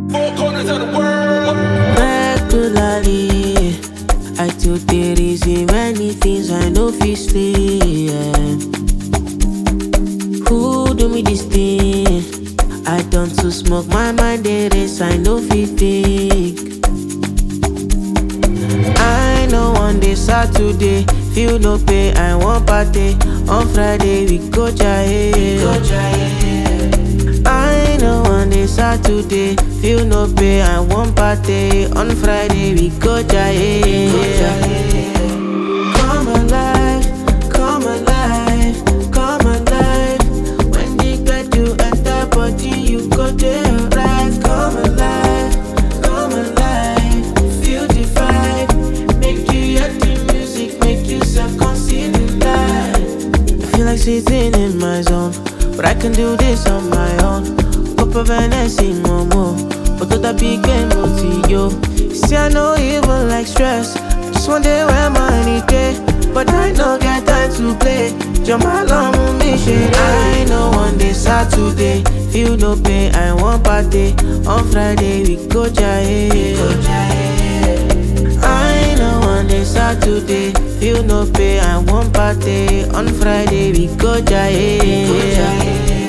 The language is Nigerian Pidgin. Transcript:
Four corners of the world. Regularly, I took the reason many things I know fi stay. Who do me this thing? I done to smoke my mind the race I know fi think. I know one day Saturday, feel no pay, I want party. On Friday we go jaye. I know one day Saturday, feel no pay, I want party. On Friday we go jaye. Come alive, come alive, come alive. When they get you enter body, you go there right. Come alive, feel the vibe. Make you hear the music, make you self-conceive the life. I feel like sitting in my zone, but I can do this on my own. Cup of Hennessy, momo, but to the big game, yo. See, I know even like stress. Just one day where money day, but I no get time to play. Jump along with me, shit. I know one day Saturday, feel no pay, I want party. On Friday we go jaye. I know one day Saturday, feel no pay, I want party. On Friday we go jaye.